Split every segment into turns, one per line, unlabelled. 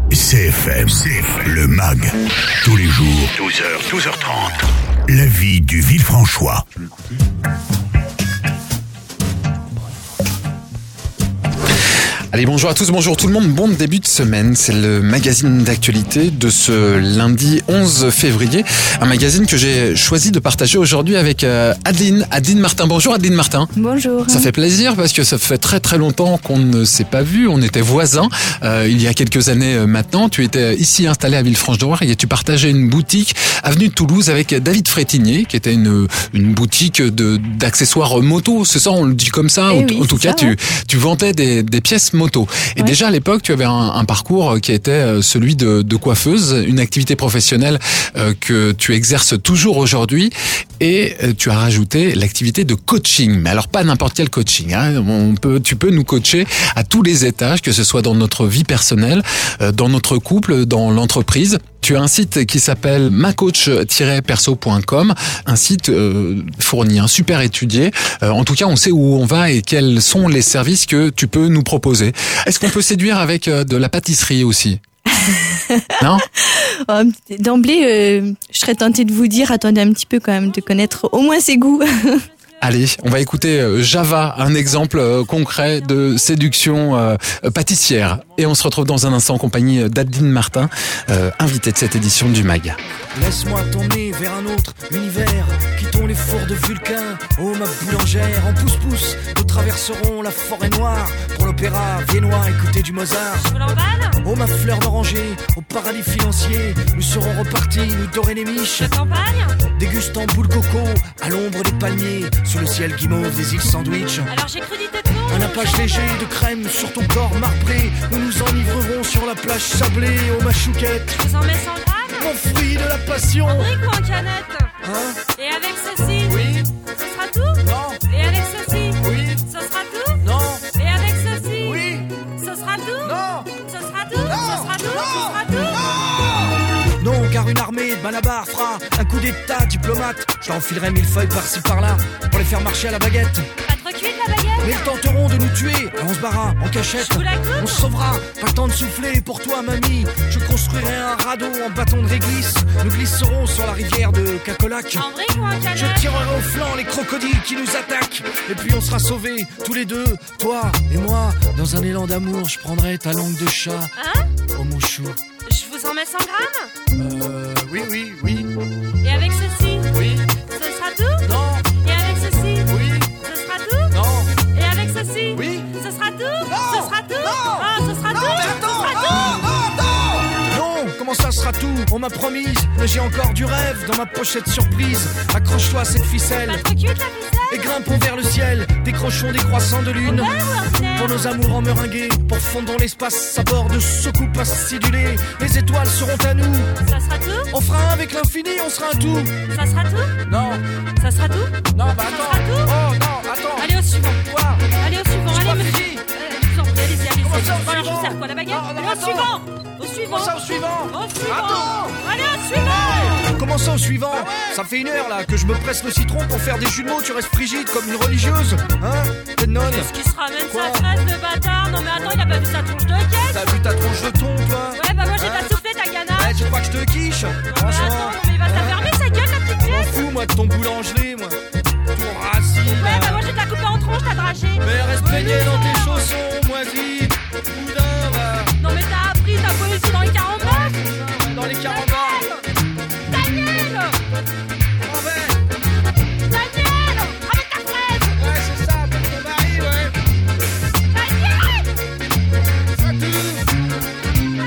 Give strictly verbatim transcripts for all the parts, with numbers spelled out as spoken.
C F M, C F M, le M A G, tous les jours, douze heures, douze heures trente. La vie du Villefranchois.
Allez, bonjour à tous, bonjour tout le monde, bon début de semaine, c'est le magazine d'actualité de ce lundi onze février, un magazine que j'ai choisi de partager aujourd'hui avec Adeline, Adeline Martin. Bonjour Adeline Martin.
Bonjour.
Ça fait plaisir parce que ça fait très très longtemps qu'on ne s'est pas vu, on était voisins euh, il y a quelques années maintenant, tu étais ici installé à Villefranche-de-Rouergue et tu partageais une boutique avenue de Toulouse avec David Frétinier qui était une, une boutique de, d'accessoires moto, c'est ça, on le dit comme ça,
eh
en,
oui,
en tout cas
ça,
tu,
ouais.
tu vendais des, des pièces moto. Et ouais. Déjà à l'époque, tu avais un, un parcours qui était celui de, de coiffeuse, une activité professionnelle euh, que tu exerces toujours aujourd'hui, et euh, tu as rajouté l'activité de coaching. Mais alors pas n'importe quel coaching. Hein. On peut, tu peux nous coacher à tous les étages, que ce soit dans notre vie personnelle, euh, dans notre couple, dans l'entreprise. Tu as un site qui s'appelle ma coach tiret perso point com, un site euh, fourni, un super étudié. Euh, en tout cas, on sait où on va et quels sont les services que tu peux nous proposer. Est-ce qu'on peut séduire avec euh, de la pâtisserie aussi ? Non ?
D'emblée, euh, je serais tentée de vous dire, attendez un petit peu quand même, de connaître au moins ses goûts.
Allez, on va écouter Java, un exemple concret de séduction euh, pâtissière. Et on se retrouve dans un instant en compagnie d'Adeline Martin, euh, invitée de cette édition du M A G.
Laisse-moi t'emmener vers un autre univers. Quittons les fours de Vulcain. Oh ma boulangère, en pouce-pouce, nous traverserons la forêt noire pour l'opéra viennois, écouter du Mozart. Oh ma fleur d'oranger, au paradis financier, nous serons repartis, nous dorer les miches.
De campagne,
dégustant boule coco, à l'ombre des palmiers, sous le ciel guimauve des îles Sandwich.
Alors j'ai cru d'être con.
Un nappage léger de crème sur ton corps marbré. Nous nous enivrerons sur la plage sablée. Oh ma chouquette,
Je vous en mets cent grammes.
mon fruit de la passion.
En brique ou en canette?
Hein?
Et avec ceci,
Oui,
ce sera tout?
non,
Et avec ceci,
oui,
ce sera tout?
non,
Et avec ceci,
oui,
ce sera tout?
non,
Ce sera tout? Ce sera tout? Ce sera tout?
non, car une armée de Malabar fera un coup d'état diplomate. Je t'enfilerai mille feuilles par-ci par-là pour les faire marcher à la baguette.
Pas trop cuite la baguette?
Mais ils tenteront de nous tuer, alors on se barra en cachette.
Je vous la coupe?
On se sauvera, pas le temps de souffler pour toi mamie. Je construirai un radeau en bâton de réglisse. Nous glisserons sur la rivière de Cacolac.
En brique ou en canette?
Je tirerai au flanc les crocodiles qui nous attaquent. Et puis on sera sauvés, tous les deux, toi et moi. Dans un élan d'amour, je prendrai ta langue de chat.
Hein?
Oh mon chou.
Je vous en mets cent grammes?
Euh, oui, oui, oui,
Et avec ceci,
oui,
ce sera tout?
non,
Et avec ceci,
oui,
ce sera tout?
non,
Et avec ceci,
oui.
ce sera tout?
Non!
Ce sera tout?
Non!
Ah, ce sera
Non,
tout?
mais
Ce
attends,
sera tout?
non, non, non. Non, comment ça sera tout? On m'a promis, mais j'ai encore du rêve dans ma pochette surprise. Accroche-toi à cette ficelle
Pas trop cuite la ficelle?
et grimpons vers le ciel. Décrochons des croissants de lune.
Vert ou ordinaire?
Pour nos amours en meringués, pour fondre dans l'espace à bord de soucoupes acidulées. Les étoiles seront à nous.
Ça sera tout?
On fera un avec l'infini, on sera un tout.
Ça sera tout?
Non,
Ça sera tout?
non, bah attends.
sera tout?
Oh non, attends.
Allez au suivant.
Quoi?
Allez au suivant.
J'ai
Allez,
pas
monsieur.
fini.
Euh, je vous en prie, allez-y, allez-y.
Comment ça, au
Bon, alors, je vous
suivant?
sers quoi, la baguette?
Non, non,
Allez au
attends.
suivant. Au suivant.
Comment ça au suivant?
Au suivant.
Attends.
Allez au suivant.
Comment ça au suivant?
Ah
Ça fait une heure là que je me presse le citron pour faire des jus de mots, tu restes frigide comme une religieuse. Hein? T'es nonne?
Qu'est-ce qui se ramène
Quoi?
sa fraise de bâtard? Non mais attends, il a pas vu sa tronche de caisse?
T'as vu ta tronche de thon toi?
Ouais, bah moi j'ai
Hein?
pas soufflé ta
Eh,
ganache.
tu crois que je te quiche?
Non mais
Franchement.
attends, non mais il va se la fermer sa gueule la petite
Je m'en
pièce.
fous moi de ton boulangerie moi. Ton racine.
Ouais, bah moi je vais te la couper en tronche, t'as draché.
Mais reste baigné dans tes chaussons, moisi. Boudin va.
Non mais t'as appris ta poésie dans les quarante-neuf?
Dans les carambars.
Daniel!
En vrai.
Daniel! Avec ta fraise!
Ouais, c'est ça, avec ton mari, ouais.
Daniel!
Ça tout.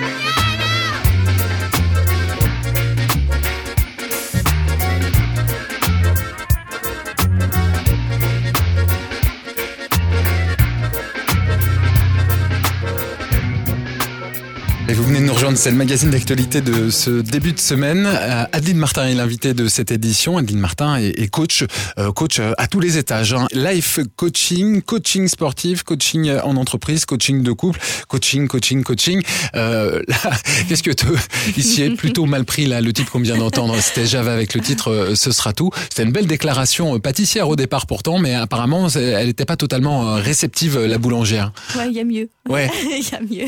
Et vous venez de nous rejoindre, c'est le magazine d'actualité de ce début de semaine. Euh, Adeline Martin est l'invitée de cette édition. Adeline Martin est, est coach, euh, coach à tous les étages. Hein. Life coaching, coaching sportif, coaching en entreprise, coaching de couple, coaching, coaching, coaching. Euh, là, qu'est-ce que te, ici est plutôt mal pris là, le titre qu'on vient d'entendre. C'était Java avec le titre euh, Ce sera tout. C'était une belle déclaration euh, pâtissière au départ pourtant, mais apparemment elle n'était pas totalement euh, réceptive, la boulangère.
Ouais, il y a mieux.
Ouais.
Il y a mieux.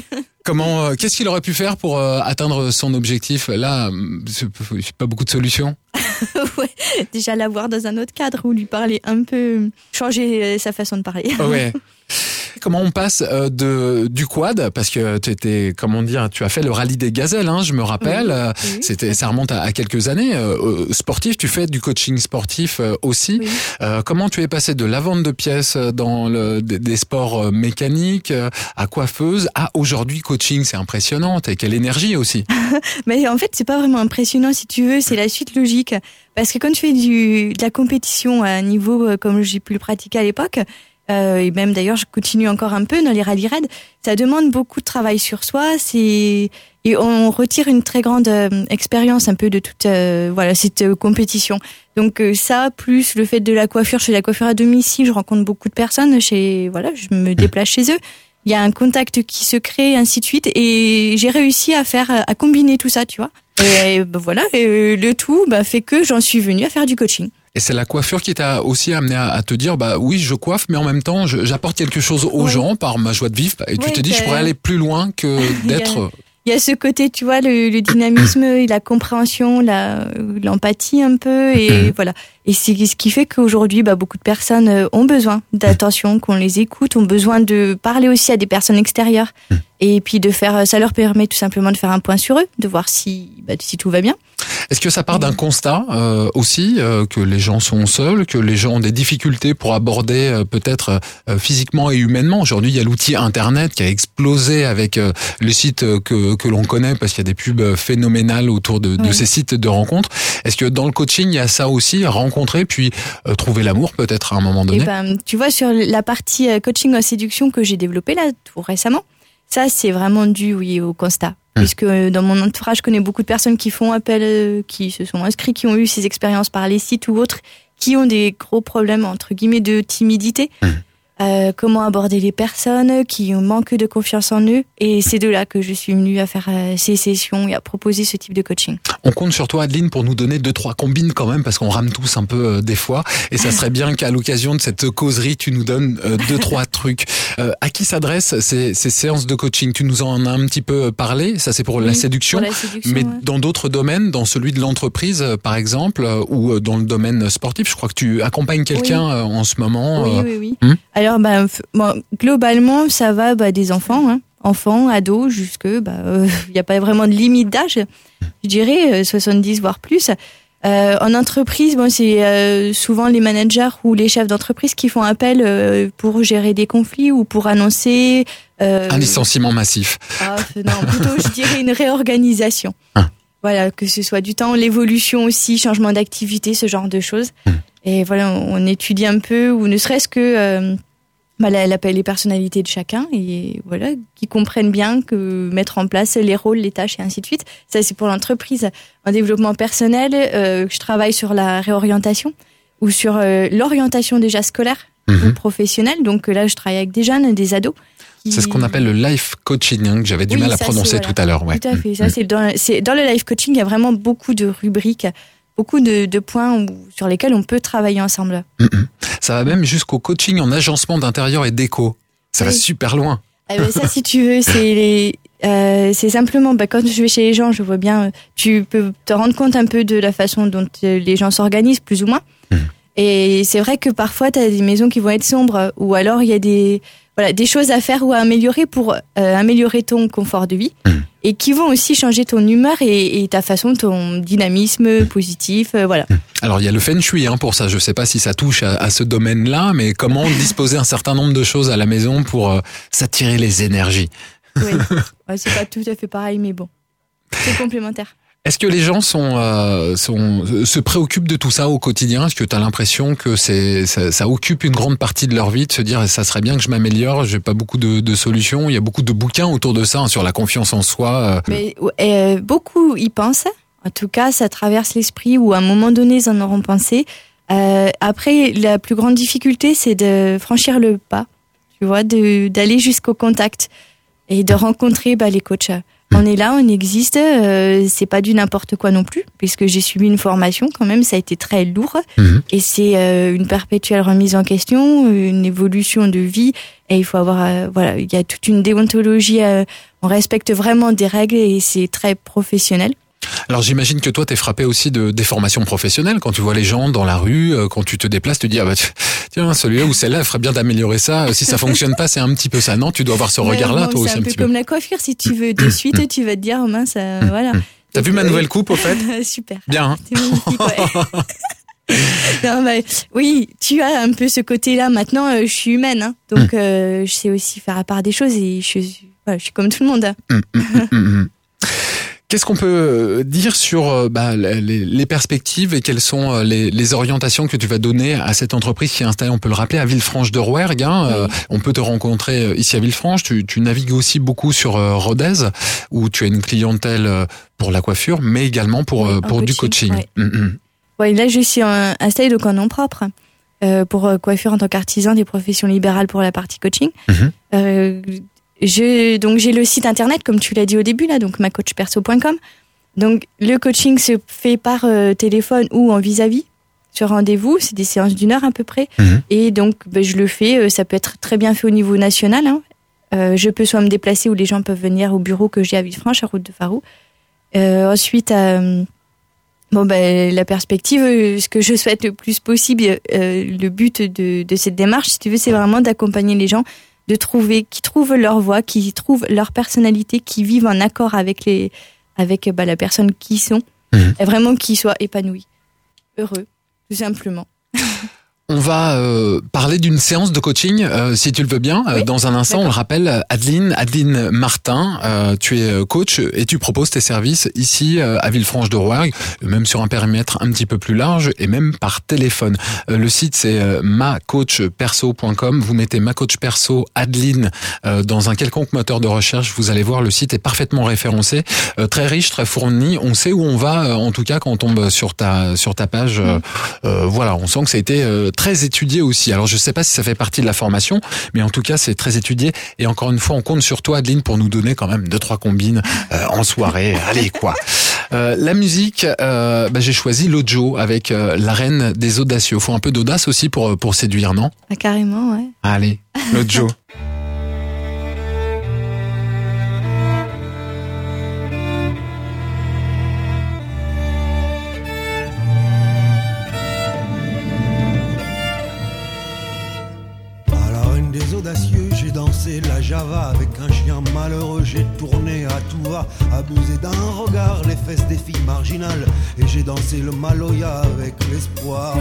Comment, euh, qu'est-ce qu'il aurait pu faire pour euh, atteindre son objectif? Là, c'est pas beaucoup de solutions.
Ouais, déjà l'avoir dans un autre cadre ou lui parler un peu, changer sa façon de parler.
Ouais. Comment on passe euh, de du quad, parce que tu étais, comment dire, tu as fait le rallye des gazelles, hein, je me rappelle. Oui, oui. C'était, ça remonte à, à quelques années. Euh, sportif, tu fais du coaching sportif euh, aussi. Oui. Euh, comment tu es passé de la vente de pièces dans le, des, des sports mécaniques euh, à coiffeuse à aujourd'hui coaching? C'est impressionnant. Et quelle énergie aussi.
Mais en fait, c'est pas vraiment impressionnant si tu veux. C'est la suite logique, parce que quand tu fais du de la compétition à un niveau euh, comme j'ai pu le pratiquer à l'époque. Euh, et même d'ailleurs, je continue encore un peu dans les rallye raids. Ça demande beaucoup de travail sur soi. C'est et on retire une très grande euh, expérience un peu de toute euh, voilà cette euh, compétition. Donc euh, ça, plus le fait de la coiffure, je fais de la coiffure à domicile, je rencontre beaucoup de personnes. Chez voilà, je me déplace chez eux. Il y a un contact qui se crée, ainsi de suite. Et j'ai réussi à faire à combiner tout ça, tu vois. Et, et ben voilà, et le tout bah, fait que j'en suis venue à faire du coaching.
Et c'est la coiffure qui t'a aussi amené à, à te dire, bah oui, je coiffe, mais en même temps, je, j'apporte quelque chose aux oui. gens par ma joie de vivre. Et tu oui, te dis, je pourrais aller plus loin que d'être...
Il y a ce côté, tu vois, le, le dynamisme, la compréhension, la, l'empathie un peu, et mmh. voilà. Et c'est ce qui fait qu'aujourd'hui, bah, beaucoup de personnes ont besoin d'attention, qu'on les écoute, ont besoin de parler aussi à des personnes extérieures, mmh. et puis de faire, ça leur permet tout simplement de faire un point sur eux, de voir si, bah, si tout va bien.
Est-ce que ça part d'un constat euh, aussi euh, que les gens sont seuls, que les gens ont des difficultés pour aborder euh, peut-être euh, physiquement et humainement? Aujourd'hui, il y a l'outil Internet qui a explosé avec euh, les sites que que l'on connaît, parce qu'il y a des pubs phénoménales autour de, de oui. ces sites de rencontres. Est-ce que dans le coaching, il y a ça aussi, rencontrer puis euh, trouver l'amour peut-être à un moment donné?
Et ben, tu vois, sur la partie coaching en séduction que j'ai développée là tout récemment, ça c'est vraiment dû oui au constat. Puisque dans mon entourage, je connais beaucoup de personnes qui font appel, qui se sont inscrits, qui ont eu ces expériences par les sites ou autres, qui ont des gros problèmes, entre guillemets, de timidité. Mmh. Euh, comment aborder les personnes qui manquent de confiance en eux. Et c'est de là que je suis venue à faire euh, ces sessions et à proposer ce type de coaching.
On compte sur toi, Adeline, pour nous donner deux, trois combines quand même, parce qu'on rame tous un peu euh, des fois. Et ça serait bien qu'à l'occasion de cette causerie, tu nous donnes euh, deux, trois trucs. Euh, à qui s'adressent ces, ces séances de coaching? Tu nous en as un petit peu parlé. Ça, c'est pour, oui, la, séduction,
pour la séduction.
Mais
ouais.
dans d'autres domaines, dans celui de l'entreprise, par exemple, ou dans le domaine sportif, je crois que tu accompagnes quelqu'un oui. en ce moment.
Oui,
euh...
oui, oui.
Hmm
Alors, bah, bon, globalement, ça va bah, des enfants, hein. Enfants, ados, jusque, bah, il euh, n'y a pas vraiment de limite d'âge, je dirais, euh, soixante-dix voire plus. Euh, en entreprise, bon, c'est euh, souvent les managers ou les chefs d'entreprise qui font appel euh, pour gérer des conflits ou pour annoncer...
Euh, un licenciement massif.
Ah, non, plutôt, je dirais une réorganisation. Hein. Voilà, que ce soit du temps, l'évolution aussi, changement d'activité, ce genre de choses. Hum. Et voilà, on, on étudie un peu, ou ne serait-ce que... Euh, Bah, elle appelle les personnalités de chacun et voilà, qui comprennent bien que mettre en place les rôles, les tâches et ainsi de suite. Ça, c'est pour l'entreprise. En développement personnel, euh, je travaille sur la réorientation ou sur euh, l'orientation déjà scolaire mmh. ou professionnelle. Donc là, je travaille avec des jeunes, des ados. Qui...
C'est ce qu'on appelle le life coaching, hein, que j'avais du oui, mal à prononcer voilà. tout à l'heure. Ouais.
Tout à fait. Ça, mmh. c'est dans, c'est dans le life coaching, il y a vraiment beaucoup de rubriques. Beaucoup de, de points où, sur lesquels on peut travailler ensemble.
Mmh. Ça va même jusqu'au coaching en agencement d'intérieur et déco. Ça oui. va super loin.
Eh ben ça, si tu veux, c'est les, euh, c'est simplement, bah, quand je vais chez les gens, je vois bien, tu peux te rendre compte un peu de la façon dont les gens s'organisent, plus ou moins. Mmh. Et c'est vrai que parfois, tu as des maisons qui vont être sombres, ou alors il y a des, voilà, des choses à faire ou à améliorer pour euh, améliorer ton confort de vie. Mmh. Et qui vont aussi changer ton humeur et, et ta façon, ton dynamisme positif, euh, voilà.
Alors il y a le feng shui hein, pour ça. Je sais pas si ça touche à, à ce domaine-là, mais comment disposer un certain nombre de choses à la maison pour euh, s'attirer les énergies.
Oui, ouais, c'est pas tout à fait pareil, mais bon, c'est complémentaire.
Est-ce que les gens sont, euh, sont se préoccupent de tout ça au quotidien? Est-ce que tu as l'impression que c'est ça, ça occupe une grande partie de leur vie, de se dire ça serait bien que je m'améliore, j'ai pas beaucoup de, de solutions. Il y a beaucoup de bouquins autour de ça hein, sur la confiance en soi. Euh.
Mais euh, beaucoup y pensent. En tout cas, ça traverse l'esprit ou à un moment donné, ils en auront pensé. Euh, après, la plus grande difficulté, c'est de franchir le pas. Tu vois, de d'aller jusqu'au contact et de rencontrer bah, les coachs. On est là, on existe, euh, c'est pas du n'importe quoi non plus, puisque j'ai suivi une formation quand même, ça a été très lourd, mmh. et c'est euh, une perpétuelle remise en question, une évolution de vie, Et il faut avoir, euh, voilà, il y a toute une déontologie. Euh, on respecte vraiment des règles et c'est très professionnel.
Alors j'imagine que toi t'es frappé aussi de des formations professionnelles quand tu vois les gens dans la rue, quand tu te déplaces, tu te dis ah bah tiens celui-là ou celle-là il ferait bien d'améliorer ça. Si ça fonctionne pas, c'est un petit peu ça. Non, tu dois avoir ce
ouais,
regard-là
bon,
toi aussi un,
un
petit peu.
C'est un peu comme la coiffure, si tu veux de suite tu vas te dire oh mince, euh, voilà.
T'as vu ma nouvelle coupe au fait?
Super.
Bien. Hein.
C'est magnifique, ouais. Non, bah, oui, tu as un peu ce côté-là. Maintenant, euh, je suis humaine, hein, donc euh, je sais aussi faire à part des choses et je, voilà, je suis comme tout le monde.
Mmh, mmh, mmh. Qu'est-ce qu'on peut dire sur bah, les, les perspectives et quelles sont les, les orientations que tu vas donner à cette entreprise qui est installée, on peut le rappeler, à Villefranche-de-Rouergue. Hein. Oui. Euh, on peut te rencontrer ici à Villefranche. Tu, tu navigues aussi beaucoup sur euh, Rodez, où tu as une clientèle pour la coiffure, mais également pour, oui, pour coaching, du coaching.
Ouais. Mm-hmm. Ouais, là, je suis en, installée donc en nom propre euh, pour coiffure en tant qu'artisan des professions libérales pour la partie coaching. Mm-hmm. Euh, Je, donc j'ai le site internet comme tu l'as dit au début là, donc ma coach perso point com. Donc le coaching se fait par euh, téléphone ou en vis-à-vis sur rendez-vous, c'est des séances d'une heure à peu près. Mmh. Et donc ben, je le fais, euh, ça peut être très bien fait au niveau national. Hein. Euh, je peux soit me déplacer ou les gens peuvent venir au bureau que j'ai à Villefranche, à Route de Farou. Euh, ensuite, euh, bon ben la perspective, euh, ce que je souhaite le plus possible, euh, le but de, de cette démarche, si tu veux, c'est vraiment d'accompagner les gens. De trouver, qui trouvent leur voix, qui trouvent leur personnalité, qui vivent en accord avec les, avec bah, la personne qui sont, mmh. et vraiment qui soient épanouis, heureux, tout simplement.
On va euh, parler d'une séance de coaching, euh, si tu le veux bien. Oui, dans un instant, on le rappelle, Adeline, Adeline Martin, euh, tu es coach et tu proposes tes services ici euh, à Villefranche-de-Rouergue, même sur un périmètre un petit peu plus large et même par téléphone. Euh, le site, c'est euh, ma coach perso point com. Vous mettez ma coach perso Adeline euh, dans un quelconque moteur de recherche. Vous allez voir, le site est parfaitement référencé, euh, très riche, très fourni. On sait où on va, euh, en tout cas, quand on tombe sur ta sur ta page. Euh, euh, voilà, on sent que ça a été euh, très étudié aussi. Alors je sais pas si ça fait partie de la formation, mais en tout cas c'est très étudié. Et encore une fois, on compte sur toi, Adeline, pour nous donner quand même deux trois combines euh, en soirée. Allez quoi. Euh, la musique, euh, bah, j'ai choisi Lojo avec euh, la reine des audacieux. Faut un peu d'audace aussi pour pour séduire, non?
Ah, carrément, ouais.
Allez, Lojo.
J'ai dansé la Java avec un chien malheureux. J'ai tourné à tout va, abusé d'un regard, les fesses des filles marginales. Et j'ai dansé le Maloya avec l'espoir.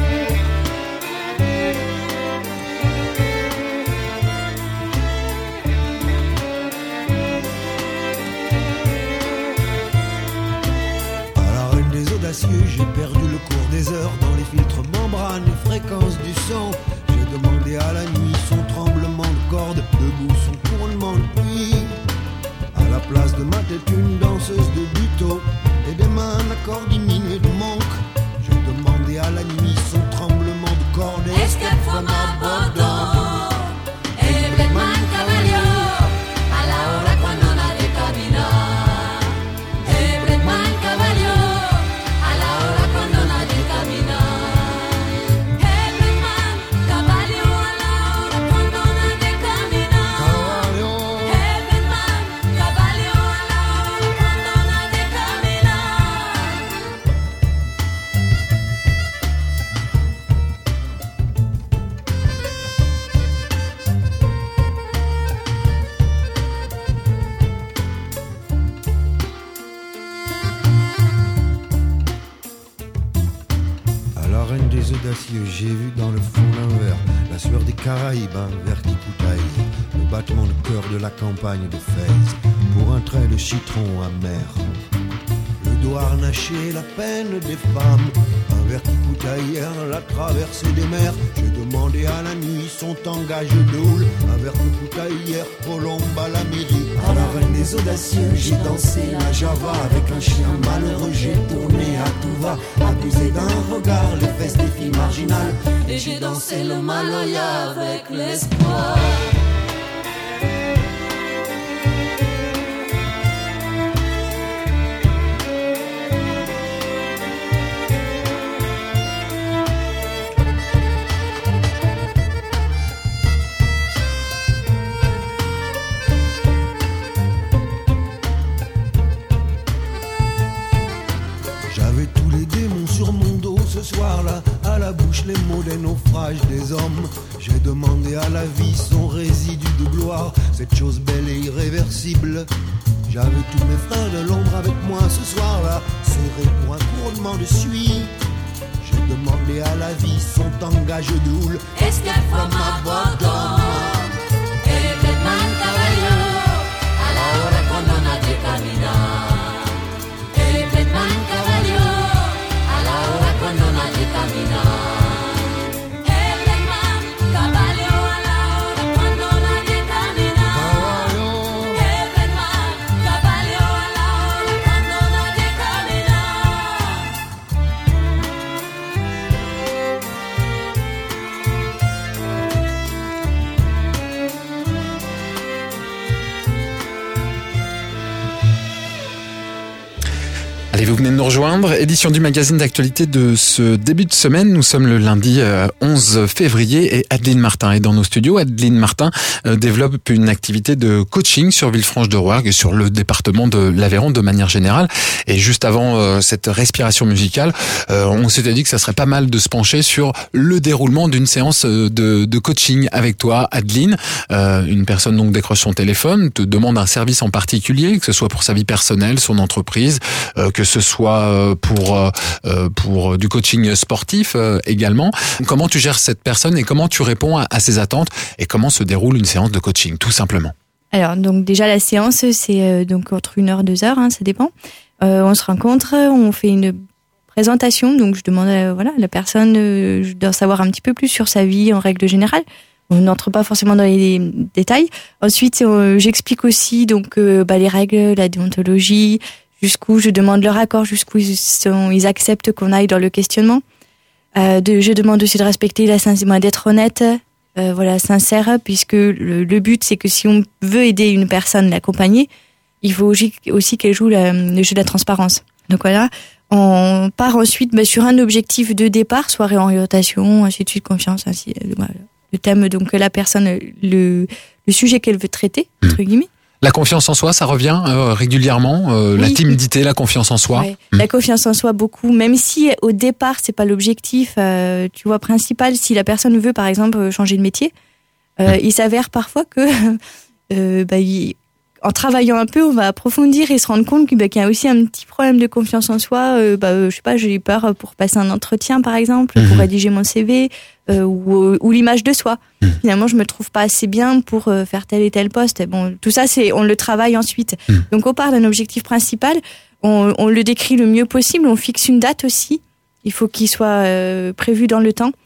À la reine des audacieux, j'ai perdu le cours des heures dans les filtres membranes et fréquences du son. J'ai demandé à la nuit son tremblement de corde, debout son couronnement de pluie. À la place de ma tête, une danseuse de buto et des mains un accord diminué de manque. J'ai demandé à la nuit son tremblement de corde.
Escape from a Bordeaux, Ebreman Caballo, a la hora cuando nadie camina. Ebreman Caballo, a la hora cuando nadie camina.
J'ai vu dans le fond d'un verre la sueur des Caraïbes, un verre qui coutaille, le battement de cœur de la campagne de Fès, pour un trait de citron amer. Le doigt harnaché, la peine des femmes, un verre qui coutaille la traversée des mers. J'ai demandé à la nuit son tangage de houle, un verre qui coutaille hier, Colombe à la mairie. À la reine des audacieux, j'ai dansé la Java avec un chien malheureux. J'ai tourné à tout va, abusé d'un regard, les fesses des filles marginales.
Et j'ai dansé le Maloya avec l'espoir.
J'avais tous les démons sur mon dos ce soir-là, à la bouche les mots des naufrages des hommes. J'ai demandé à la vie son résidu de gloire, cette chose belle et irréversible. J'avais tous mes frères de l'ombre avec moi ce soir-là, serrés pour un couronnement de suie. J'ai demandé à la vie son tangage de houle.
Escape from my bottom. El Batman caballo, a la hora cuando nadie camina. El Batman caballo, a la hora cuando nadie camina. El Batman caballo, a la hora cuando nadie camina. El Batman caballo, a la hora cuando nadie camina.
Allez, vous venez de nous rejoindre. Édition du magazine d'actualité de ce début de semaine. Nous sommes le lundi euh, onze février et Adeline Martin est dans nos studios. Adeline Martin euh, développe une activité de coaching sur Villefranche-de-Rouergue et sur le département de l'Aveyron de manière générale. Et juste avant euh, cette respiration musicale, euh, on s'était dit que ça serait pas mal de se pencher sur le déroulement d'une séance de, de coaching avec toi, Adeline. Euh, une personne donc décroche son téléphone, te demande un service en particulier, que ce soit pour sa vie personnelle, son entreprise, euh, que ce soit pour euh, pour du coaching sportif euh, également. Comment tu gères cette personne et comment tu réponds à, à ses attentes et comment se déroule une séance de coaching, tout simplement?
Alors, donc déjà la séance, c'est euh, donc entre une heure, deux heures, hein, ça dépend. Euh, on se rencontre, on fait une présentation, donc je demande à voilà, la personne euh, d'en savoir un petit peu plus sur sa vie en règle générale. On n'entre pas forcément dans les détails. Ensuite, euh, j'explique aussi donc euh, bah, les règles, la déontologie, jusqu'où je demande leur accord, jusqu'où ils, sont, ils acceptent qu'on aille dans le questionnement. Euh, de, je demande aussi de respecter la sincérité, d'être honnête, euh, voilà, sincère, puisque le, le but c'est que si on veut aider une personne, l'accompagner, il faut aussi qu'elle joue la, le jeu de la transparence. Donc voilà, on part ensuite bah, sur un objectif de départ, soit réorientation, ainsi de suite, confiance, ainsi. Voilà. Le thème donc la personne, le, le sujet qu'elle veut traiter, entre guillemets.
La confiance en soi, ça revient euh, régulièrement. Euh, oui. La timidité, la confiance en soi.
Ouais. Mmh. La confiance en soi, beaucoup. Même si au départ, c'est pas l'objectif, euh, tu vois, principal. Si la personne veut, par exemple, changer de métier, euh, mmh. il s'avère parfois que, euh, bah, il, en travaillant un peu, on va approfondir et se rendre compte qu'il, bah, qu'il y a aussi un petit problème de confiance en soi. Euh, bah, euh, je sais pas, j'ai peur pour passer un entretien, par exemple, mmh. pour rédiger mon C V. Euh, ou, ou l'image de soi. Mmh. Finalement, je me trouve pas assez bien pour euh, faire tel et tel poste. Bon, tout ça, c'est on le travaille ensuite. Mmh. Donc, on part d'un objectif principal, on, on le décrit le mieux possible, on fixe une date aussi. Il faut qu'il soit euh, prévu dans le temps.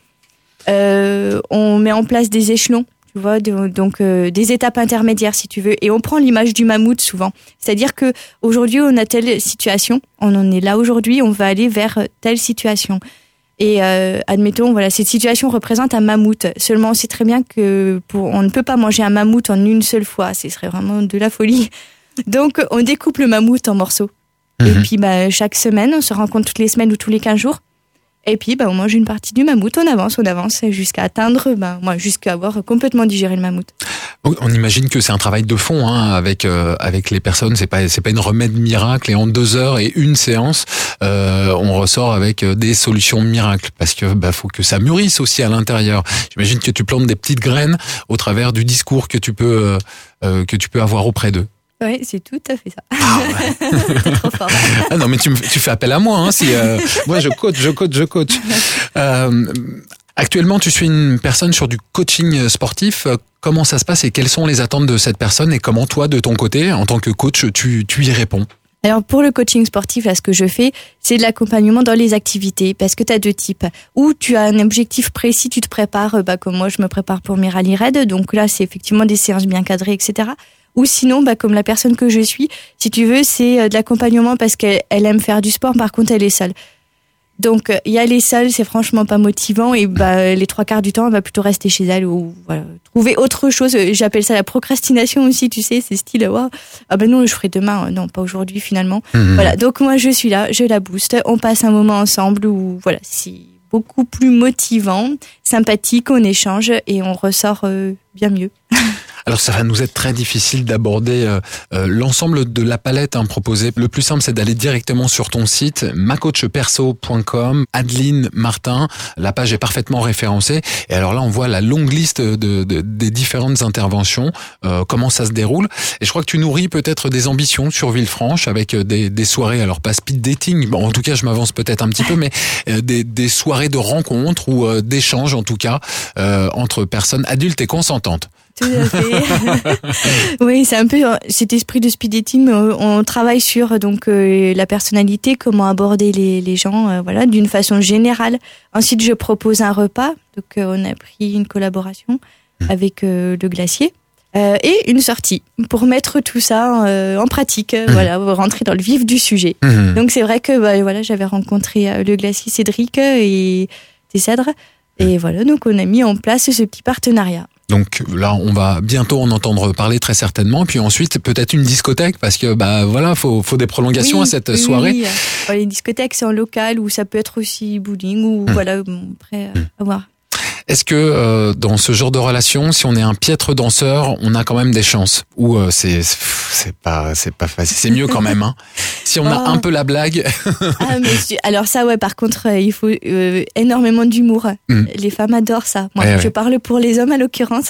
Euh, on met en place des échelons, tu vois, de, donc euh, des étapes intermédiaires, si tu veux. Et on prend l'image du mammouth souvent. C'est-à-dire que aujourd'hui, on a telle situation, on en est là aujourd'hui, on va aller vers telle situation. Et euh, admettons, voilà, cette situation représente un mammouth. Seulement, on sait très bien que pour, on ne peut pas manger un mammouth en une seule fois. Ce serait vraiment de la folie. Donc, on découpe le mammouth en morceaux. Mmh. Et puis, bah, chaque semaine, on se rencontre toutes les semaines ou tous les quinze jours. Et puis, bah, on mange une partie du mammouth, on avance, on avance, jusqu'à atteindre, bah, moi, jusqu'à avoir complètement digéré le mammouth.
On imagine que c'est un travail de fond, hein, avec euh, avec les personnes. C'est pas c'est pas une remède miracle. Et en deux heures et une séance, euh, on ressort avec des solutions miracles, parce que bah faut que ça mûrisse aussi à l'intérieur. J'imagine que tu plantes des petites graines au travers du discours que tu peux euh, que tu peux avoir auprès d'eux.
Oui, c'est tout à fait ça.
Ah ouais.
C'est trop fort.
Ah non, mais tu me, tu fais appel à moi, hein, si, euh, moi je coach, je coach, je coach. Euh, actuellement, tu suis une personne sur du coaching sportif. Comment ça se passe et quelles sont les attentes de cette personne et comment toi, de ton côté, en tant que coach, tu, tu y réponds?
Alors pour le coaching sportif, là, ce que je fais, c'est de l'accompagnement dans les activités, parce que tu as deux types. Ou tu as un objectif précis, tu te prépares, bah, comme moi je me prépare pour mes rallye raids, donc là c'est effectivement des séances bien cadrées, et cetera. Ou sinon, bah, comme la personne que je suis, si tu veux, c'est de l'accompagnement parce qu'elle elle aime faire du sport, par contre elle est seule. Donc il y a les seuls, c'est franchement pas motivant, et bah, les trois quarts du temps elle va plutôt rester chez elle ou voilà, trouver autre chose. J'appelle ça la procrastination aussi, tu sais, c'est style waouh, ah ben non je ferai demain, non pas aujourd'hui finalement. Mmh. Voilà, donc moi je suis là, je la booste, on passe un moment ensemble où voilà, c'est beaucoup plus motivant, sympathique, on échange et on ressort euh, bien mieux.
Alors ça va nous être très difficile d'aborder euh, euh, l'ensemble de la palette hein, proposée. Le plus simple, c'est d'aller directement sur ton site ma coach perso point com, Adeline Martin. La page est parfaitement référencée. Et alors là, on voit la longue liste de, de, des différentes interventions, euh, comment ça se déroule. Et je crois que tu nourris peut-être des ambitions sur Villefranche avec des, des soirées, alors pas speed dating, bon, en tout cas je m'avance peut-être un petit peu, mais euh, des, des soirées de rencontres ou euh, d'échanges en tout cas euh, entre personnes adultes et consentantes.
Tout à fait. Oui, c'est un peu cet esprit de speed dating. On travaille sur donc euh, la personnalité, comment aborder les, les gens, euh, voilà, d'une façon générale. Ensuite, je propose un repas. Donc, euh, on a pris une collaboration avec euh, le glacier euh, et une sortie pour mettre tout ça euh, en pratique. Euh, mmh. Voilà, rentrer dans le vif du sujet. Mmh. Donc, c'est vrai que bah, voilà, j'avais rencontré euh, le glacier Cédric et Tessèdre. Et voilà, donc on a mis en place ce petit partenariat.
Donc là, on va bientôt en entendre parler très certainement. Puis ensuite, peut-être une discothèque parce que bah voilà, faut faut des prolongations
oui,
à cette
oui,
soirée.
Oui, oui. Les discothèques, c'est en local ou ça peut être aussi bowling ou mmh. voilà, bon, après mmh. à voir.
Est-ce que euh, dans ce genre de relation, si on est un piètre danseur, on a quand même des chances? Ou euh, c'est c'est pas c'est pas facile, c'est mieux quand même. Hein. Si on oh. a un peu la blague.
Ah mais alors ça ouais, par contre il faut euh, énormément d'humour. Mm. Les femmes adorent ça. Moi, eh je ouais. parle pour les hommes à l'occurrence.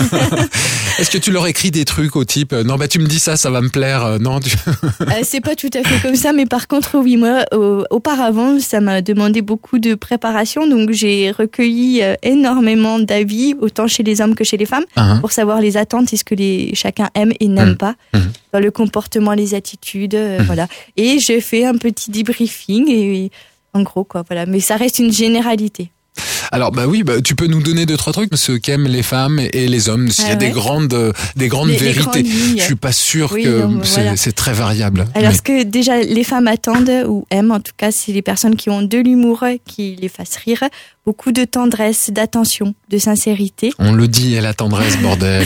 Est-ce que tu leur écris des trucs au type non bah tu me dis ça, ça va me plaire, non tu...
euh, C'est pas tout à fait comme ça, mais par contre oui moi euh, auparavant ça m'a demandé beaucoup de préparation, donc j'ai recueilli euh, énormément d'avis, autant chez les hommes que chez les femmes, uh-huh. pour savoir les attentes et ce que les, chacun aime et n'aime mmh. pas, mmh. dans le comportement, les attitudes, euh, mmh. voilà. Et j'ai fait un petit debriefing, et, et en gros, quoi, voilà. Mais ça reste une généralité.
Alors bah oui, bah, tu peux nous donner deux trois trucs, ce qu'aiment les femmes et les hommes. S'il ah, y a ouais. des grandes, des grandes les, vérités, les grandes je suis pas sûr oui, que donc, c'est, voilà. c'est très variable.
Alors
mais...
ce que déjà les femmes attendent ou aiment, en tout cas, c'est les personnes qui ont de l'humour, qui les fassent rire, beaucoup de tendresse, d'attention, de sincérité.
On le dit, elle a tendresse, bordel.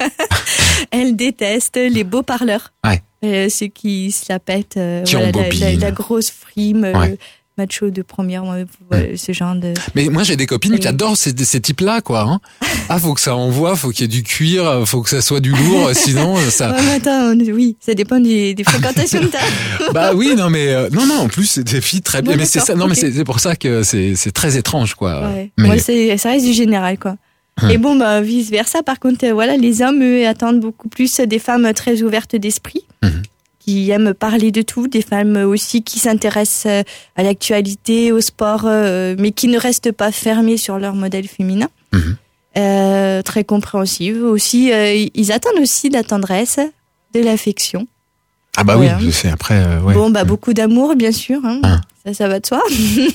Elle déteste les beaux parleurs,
ouais.
euh, ceux qui se la pètent, euh,
qui
voilà,
la,
la, la grosse frime. Ouais. Euh, macho de première, ouais,
mmh.
ce genre de...
Mais moi, j'ai des copines et... qui adorent ces, ces types-là, quoi. Hein. Ah, faut que ça envoie, faut qu'il y ait du cuir, faut que ça soit du lourd, sinon ça...
Ouais, attends, oui, ça dépend des, des fréquentations de ta...
Bah oui, non, mais... Euh, non, non, en plus, c'est des filles très bien. Bon, mais c'est ça, non, okay. mais c'est, c'est pour ça que c'est, c'est très étrange, quoi.
Ouais.
Mais...
Moi, c'est, ça reste du général, quoi. Hum. Et bon, bah, vice-versa, par contre, euh, voilà, les hommes, eux, attendent beaucoup plus des femmes très ouvertes d'esprit. Hum. Qui aiment parler de tout, des femmes aussi qui s'intéressent à l'actualité, au sport, euh, mais qui ne restent pas fermées sur leur modèle féminin. Mmh. Euh, très compréhensives aussi. Euh, ils attendent aussi de la tendresse, de l'affection.
Ah bah voilà. Oui, c'est après. Euh, ouais.
Bon bah beaucoup d'amour bien sûr. Hein. Ah. Ça, ça va de soi.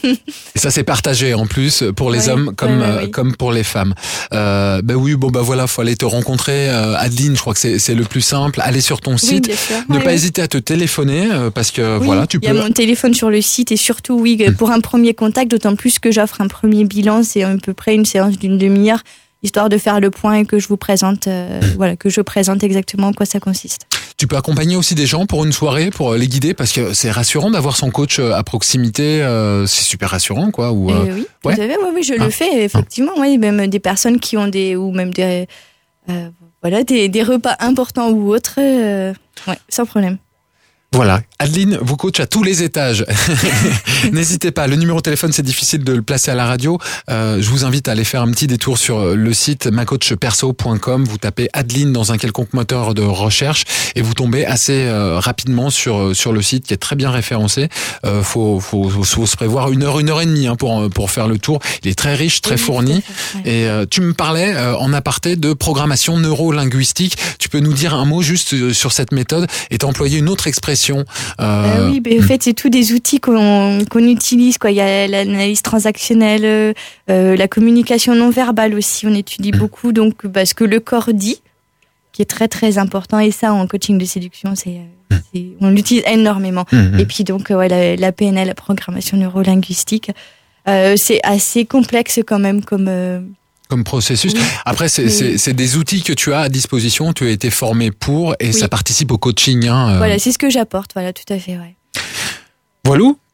Et ça c'est partagé en plus pour les ouais, hommes comme
ouais, ouais,
euh,
oui.
comme pour les femmes. Euh, bah oui, bon bah voilà, faut aller te rencontrer, euh, Adeline. Je crois que c'est c'est le plus simple. Aller sur ton site, oui, ne ouais, pas ouais. hésiter à te téléphoner euh, parce que
oui,
voilà, tu peux.
Il y a mon téléphone sur le site et surtout oui mmh. pour un premier contact, d'autant plus que j'offre un premier bilan, c'est à peu près une séance d'une demi-heure, histoire de faire le point et que je vous présente, euh, mmh. voilà, que je présente exactement en quoi ça consiste.
Tu peux accompagner aussi des gens pour une soirée, pour les guider, parce que c'est rassurant d'avoir son coach à proximité. Euh, c'est super rassurant, quoi. Ou, euh,
euh, oui,
ouais.
vous avez, ouais, oui, je ah. le fais effectivement.
Ah.
Oui, même des personnes qui ont des ou même des, euh, voilà, des, des repas importants ou autres, euh, ouais, sans problème.
Voilà, Adeline vous coach à tous les étages. N'hésitez pas, le numéro de téléphone c'est difficile de le placer à la radio. Euh, je vous invite à aller faire un petit détour sur le site ma coach perso point com. Vous tapez Adeline dans un quelconque moteur de recherche et vous tombez assez euh, rapidement sur sur le site qui est très bien référencé. Euh, faut, faut faut se prévoir une heure, une heure et demie hein, pour pour faire le tour. Il est très riche, très oui, fourni. Ouais. Et euh, tu me parlais euh, en aparté de programmation neuro-linguistique. Tu peux nous dire un mot juste sur cette méthode et t'as employé une autre expression. Euh...
Euh, oui, mais en fait, c'est tous des outils qu'on, qu'on utilise, quoi. Il y a l'analyse transactionnelle, euh, la communication non verbale aussi. On étudie mmh. beaucoup, donc, bah, ce que le corps dit, qui est très, très important. Et ça, en coaching de séduction, c'est, mmh. c'est on l'utilise énormément. Mmh. Et puis, donc, ouais, la, la P N L, la programmation neurolinguistique, euh, c'est assez complexe quand même comme... Euh,
Comme processus. Oui. Après, c'est, oui. c'est, c'est des outils que tu as à disposition, tu as été formé pour, et oui. ça participe au coaching. Hein.
Voilà, c'est ce que j'apporte, voilà, tout à fait, ouais.
Voilou,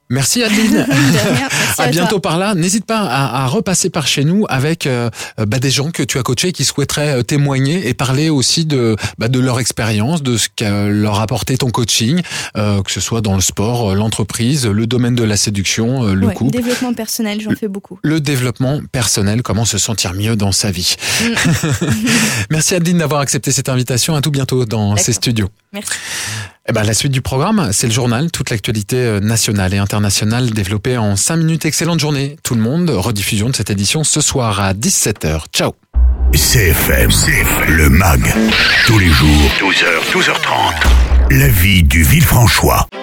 Merci Adeline.
Merci
à,
à
bientôt
toi.
par là. N'hésite pas à, à repasser par chez nous avec euh, bah, des gens que tu as coachés qui souhaiteraient témoigner et parler aussi de bah, de leur expérience, de ce qu'a leur apporté ton coaching, euh, que ce soit dans le sport, l'entreprise, le domaine de la séduction, euh, le
Ouais,
couple.
développement personnel, j'en fais beaucoup.
Le développement personnel, comment se sentir mieux dans sa vie. Mm. Merci Adeline d'avoir accepté cette invitation. À tout bientôt dans
D'accord.
ces studios.
Merci.
Eh ben, la suite du programme, c'est le journal, toute l'actualité nationale et internationale développée en cinq minutes. Excellente journée tout le monde. Rediffusion de cette édition ce soir à dix-sept heures. Ciao.
C F M, C F M, le MAG, tous les jours, douze heures, douze heures trente. La vie du Villefranchois.